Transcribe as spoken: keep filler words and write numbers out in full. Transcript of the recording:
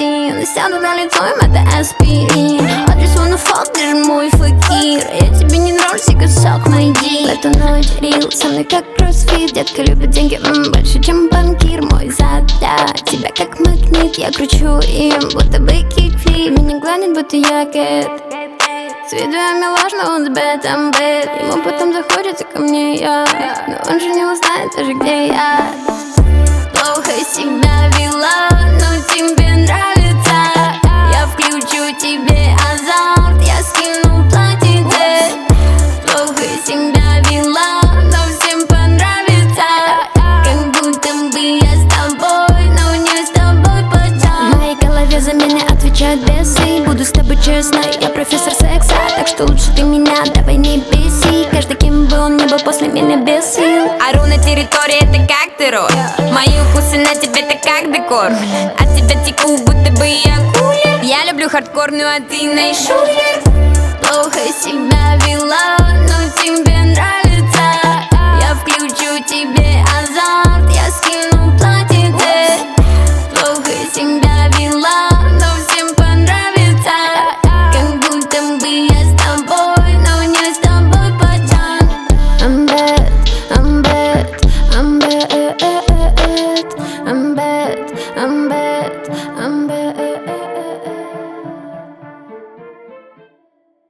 один. Сяду на лицо, им это аспирин. Адресу на факт, ты же мой факир. Я тебе не нравлюсь, и косок найди. В эту ночь рил со мной как кроссфит. Детка любит деньги, м, больше, чем банкир. Мой зад для тебя как магнит. Я кручу им, будто бы кикфлип. Меня гладит, будто я кэт. С виду я милаш, но он с бетом бет. Ему потом захочется ко мне я, но он же не узнает даже, где я. Плохо себя вела, но тебе нравится. Я включу тебе азарт, я скину платьице. Плохо себя вела, но всем понравится. Как будто бы я с тобой, но не с тобой почти. В моей голове за меня отвечают бесы. Буду с тобой честной, я профессор секса. Так что лучше ты меня давай не беси. Каждый кем бы он ни был после меня без сил. Ору на территории, это как террор. Мои укусы на тебе, это как декор. От тебя теку, будто бы я кулер. Я люблю хардкорную, а ты найшулер. Плохо себя вела, но тебе нравится. Я включу тебе азарт.